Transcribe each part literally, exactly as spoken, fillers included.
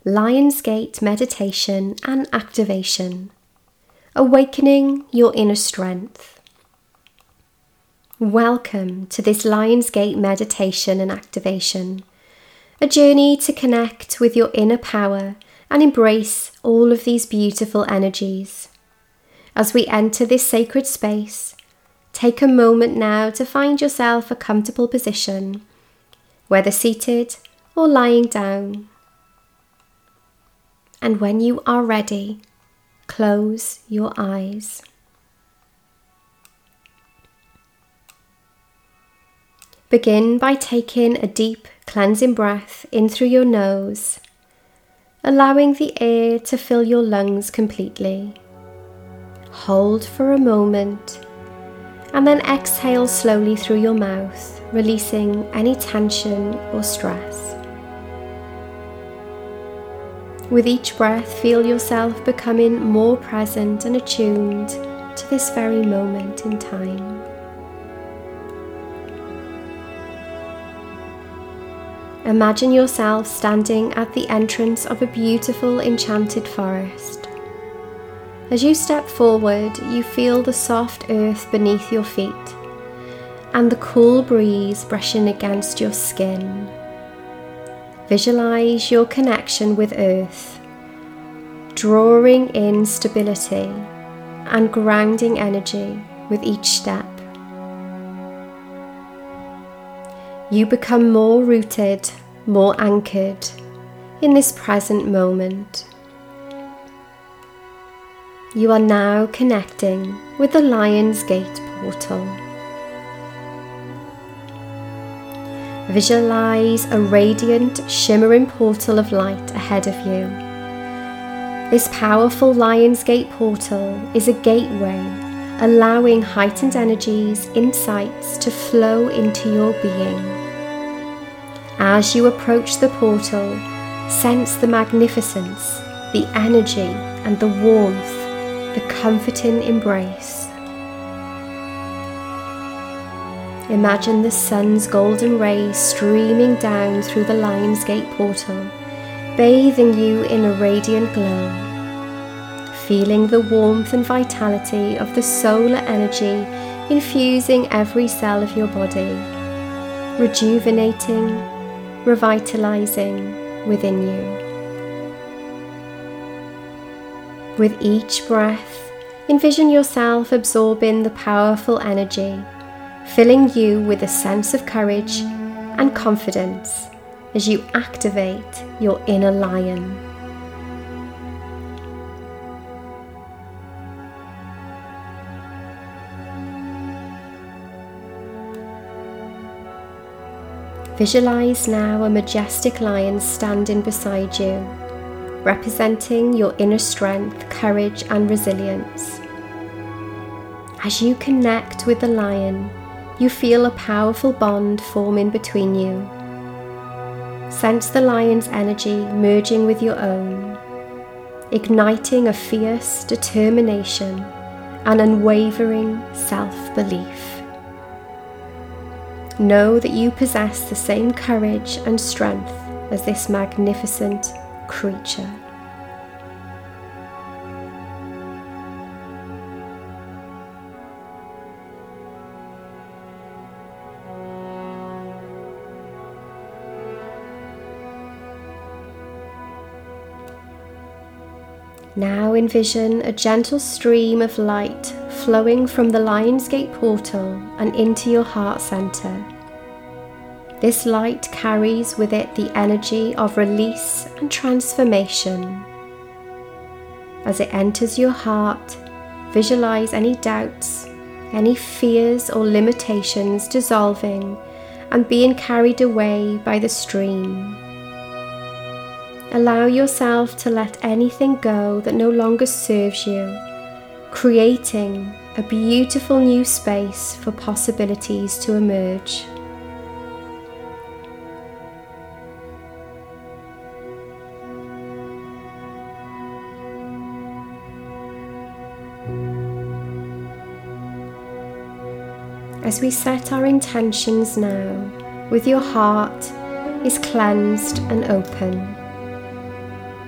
Lionsgate Meditation and Activation, awakening your inner strength. Welcome to this Lionsgate Meditation and Activation, a journey to connect with your inner power and embrace all of these beautiful energies. As we enter this sacred space, take a moment now to find yourself a comfortable position, whether seated or lying down. And when you are ready, close your eyes. Begin by taking a deep cleansing breath in through your nose, allowing the air to fill your lungs completely. Hold for a moment and then exhale slowly through your mouth, releasing any tension or stress. With each breath, feel yourself becoming more present and attuned to this very moment in time. Imagine yourself standing at the entrance of a beautiful enchanted forest. As you step forward, you feel the soft earth beneath your feet and the cool breeze brushing against your skin. Visualize your connection with earth, drawing in stability and grounding energy with each step. You become more rooted, more anchored in this present moment. You are now connecting with the Lionsgate portal. Visualize a radiant, shimmering portal of light ahead of you. This powerful Lionsgate portal is a gateway, allowing heightened energies, insights to flow into your being. As you approach the portal, sense the magnificence, the energy, and the warmth, the comforting embrace. Imagine the sun's golden rays streaming down through the Lionsgate portal, bathing you in a radiant glow. Feeling the warmth and vitality of the solar energy infusing every cell of your body, rejuvenating, revitalizing within you. With each breath, envision yourself absorbing the powerful energy, filling you with a sense of courage and confidence as you activate your inner lion. Visualize now a majestic lion standing beside you, representing your inner strength, courage, and resilience. As you connect with the lion, you feel a powerful bond forming between you. Sense the lion's energy merging with your own, igniting a fierce determination and unwavering self-belief. Know that you possess the same courage and strength as this magnificent creature. Now envision a gentle stream of light flowing from the Lionsgate portal and into your heart center. This light carries with it the energy of release and transformation. As it enters your heart, visualize any doubts, any fears or limitations dissolving and being carried away by the stream. Allow yourself to let anything go that no longer serves you, creating a beautiful new space for possibilities to emerge. As we set our intentions now, with your heart is cleansed and open.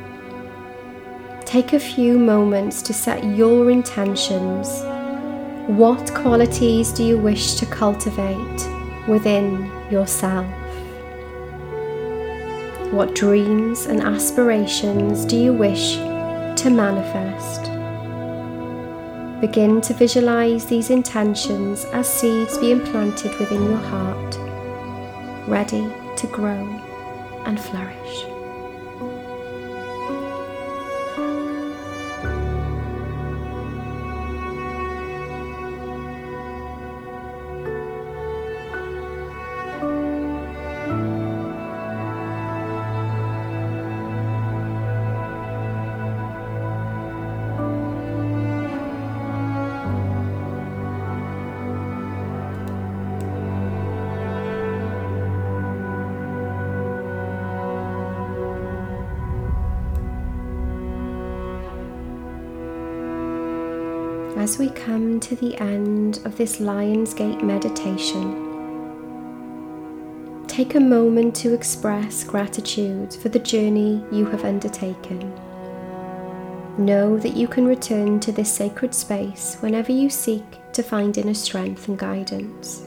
take a few moments to set your intentions. What qualities do you wish to cultivate within yourself? What dreams and aspirations do you wish to manifest? Begin to visualize these intentions as seeds being planted within your heart, ready to grow and flourish. As we come to the end of this Lionsgate meditation, take a moment to express gratitude for the journey you have undertaken. Know that you can return to this sacred space whenever you seek to find inner strength and guidance.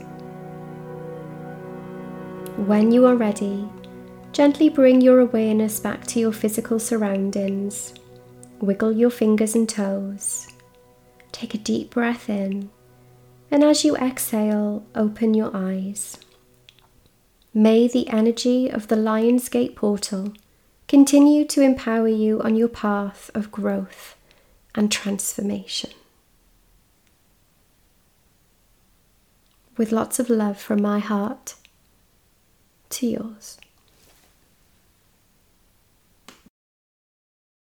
When you are ready, gently bring your awareness back to your physical surroundings. Wiggle your fingers and toes. Take a deep breath in, and as you exhale, open your eyes. May the energy of the Lionsgate portal continue to empower you on your path of growth and transformation. With lots of love from my heart to yours.